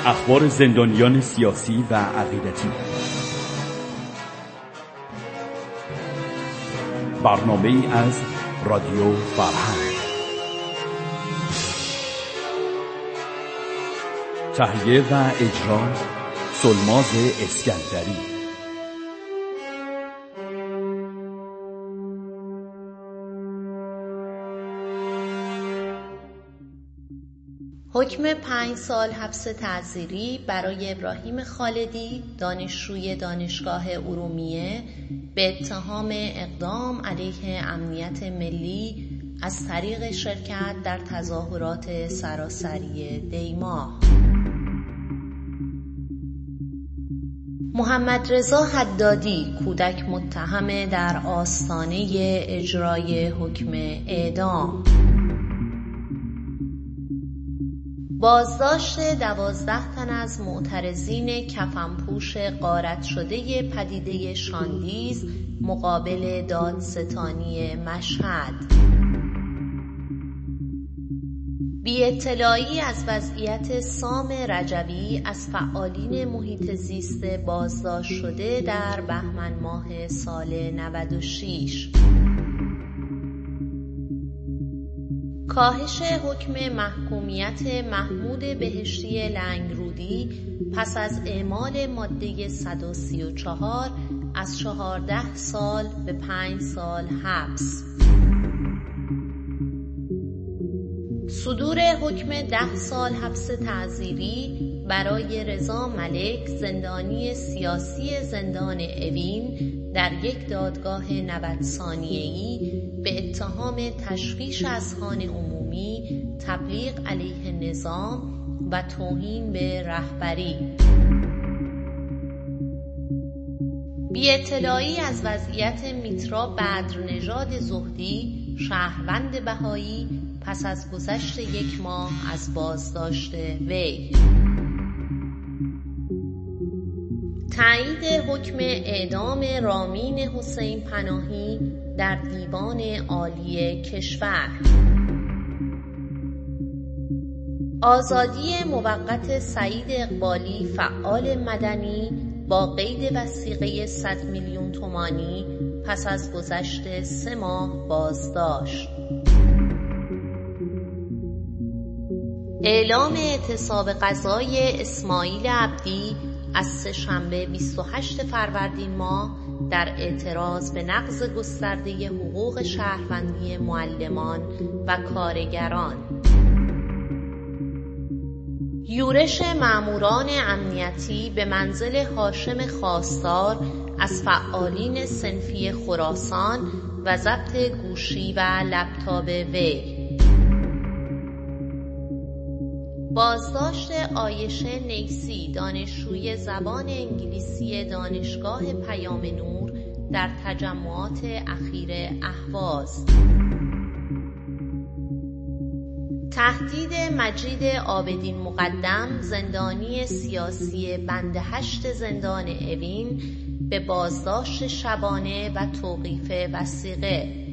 اخبار زندانیان سیاسی و عقیدتی. برنامه‌ای از رادیو فرهنگ. تهیه و اجرا سلماز اسکندری. حکم 5 سال حبس تعزیری برای ابراهیم خالدی، دانشجوی دانشگاه ارومیه، به اتهام اقدام علیه امنیت ملی از طریق شرکت در تظاهرات سراسری دی‌ماه. محمد رضا حدادی، کودک متهم در آستانه اجرای حکم اعدام. بازداشت 12 تن از معترضین کفنپوش غارت شده پدیده شاندیز مقابل دادستانی مشهد. بی اطلاعی از وضعیت سام رجوی از فعالین محیط زیست بازداشت شده در بهمن ماه سال 96. کاهش حکم محکومیت محمود بهشتی لنگرودی پس از اعمال ماده 134 از 14 سال به 5 سال حبس. صدور حکم 10 سال حبس تعزیری برای رضا ملک، زندانی سیاسی زندان اوین، در یک دادگاه 90 ثانیه‌ای به اتهام تشویش اذهان عمومی، تبلیغ علیه نظام و توهین به رهبری. بی اطلاعی از وضعیت میترا بدرنژاد زهدی، شهروند بهایی، پس از گذشت 1 ماه از بازداشت وی. تایید حکم اعدام رامین حسین پناهی در دیوان عالی کشور. آزادی موقت سعید اقبالی، فعال مدنی، با قید وثیقه 100 میلیون تومانی پس از گذشت 3 ماه بازداشت. اعلام اعتصاب غذای اسماعیل عبدی از سه‌شنبه 28 فروردین ماه در اعتراض به نقض گسترده حقوق شهروندی معلمان و کارگران. یورش ماموران امنیتی به منزل هاشم خواستار از فعالین صنفی خراسان و ضبط گوشی و لپتاپ وی. بازداشت عایشه نیسی، دانشجوی زبان انگلیسی دانشگاه پیام نور، در تجمعات اخیر اهواز. تهدید مجید عابدین مقدم، زندانی سیاسی بند 8 زندان اوین، به بازداشت شبانه و توقیف وثیقه.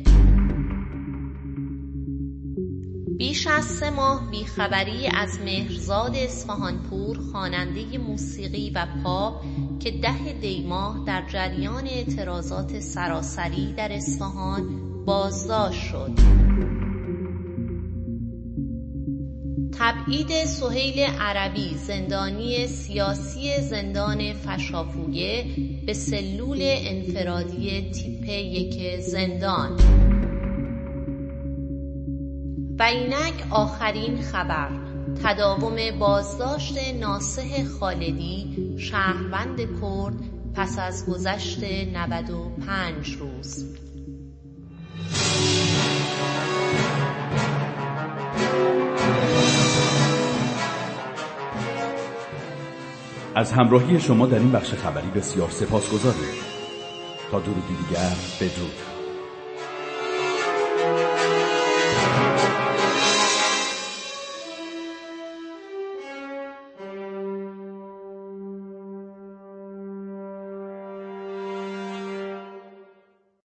بیش از 3 ماه بیخبری از مهرزاد اصفهانپور، خواننده موسیقی و پاپ که 10 دی‌ماه در جریان اعتراضات سراسری در اصفهان بازداشت شد. تبعید سهیل عربی، زندانی سیاسی زندان فشافویه، به سلول انفرادی تیپ 1 زندان. و اینک آخرین خبر: تداوم بازداشت ناصح خالدی، شهروند کرد، پس از گذشت 95 روز. از همراهی شما در این بخش خبری بسیار سپاسگزاریم. تا درودی دیگر، بدرود.